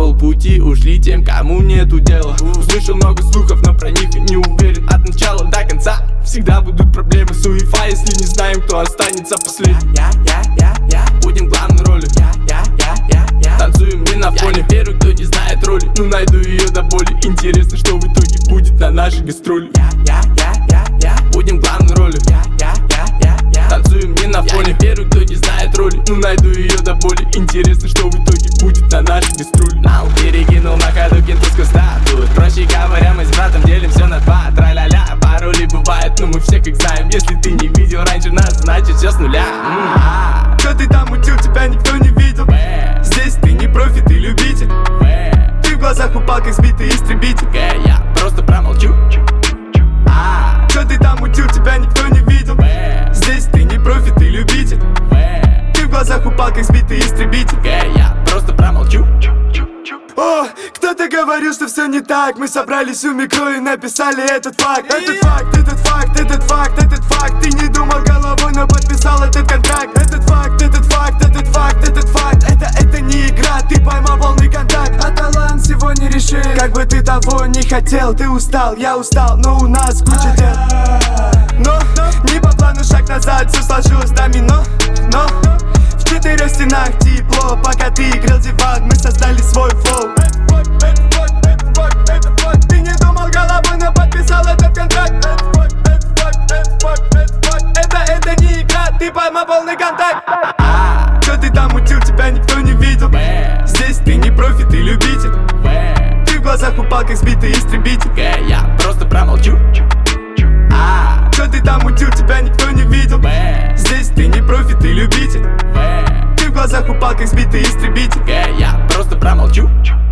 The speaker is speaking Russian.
полпути ушли тем, кому нету дела. Слышал много слухов, но про них не уверен от начала до конца. Всегда будут проблемы с УЕФА, если не знаем, кто останется последним. Будем главной ролью. Танцуем не на фоне. Первый, кто не знает роли, ну найду ее до боли. Интересно, что в итоге будет на нашей гастроли. Будем главной ролью. Танцуем не на фоне. Первый, кто не знает роли, ну найду ее до боли. Интересно, что в итоге будет на нашей гастроли. Нау перекинул на ходу кентовскую статую. Проще говоря, мы с братом делим все на два. Тра-ля-ля, пароли бывает, но мы все как знаем. Если ты не видел раньше нас, значит все с нуля. Что ты там мутил, тебя никто не видел. Здесь ты не профи, ты любитель. Ты в глазах упал, как сбитый истребитель. Я просто промолчу. Что ты там мутил, тебя никто не видел. Здесь ты не профи, ты любитель. Ты в глазах упал, как сбитый истребитель. Я просто промолчу. О, кто-то говорил, что все не так. Мы собрались у микро и написали этот факт. Этот факт, этот факт, этот факт, этот факт. Ты не думал головой, но подписал этот контракт. Этот факт, этот факт, этот факт, этот факт. Это не игра, ты поймал полный контакт. А талант всего не решил. Как бы ты того не хотел, ты устал, я устал, но у нас куча дел. Но не по плану шаг назад, все сложилось домино. Но в 4 стенах тепло, пока ты грел диван, мы создали свой флоу. Ты не думал головой, но подписал этот контракт. Это не игра, ты поймал полный контакт. Что ты там мутил, тебя никто не видел. Здесь ты не профи, ты любитель. Ты в глазах упал, как сбитый истребитель. Я просто промолчу. Что ты там мутил, тебя никто не видел. Здесь ты не профи, ты любитель. Ты в глазах упал, как сбитый истребитель. Я просто промолчу.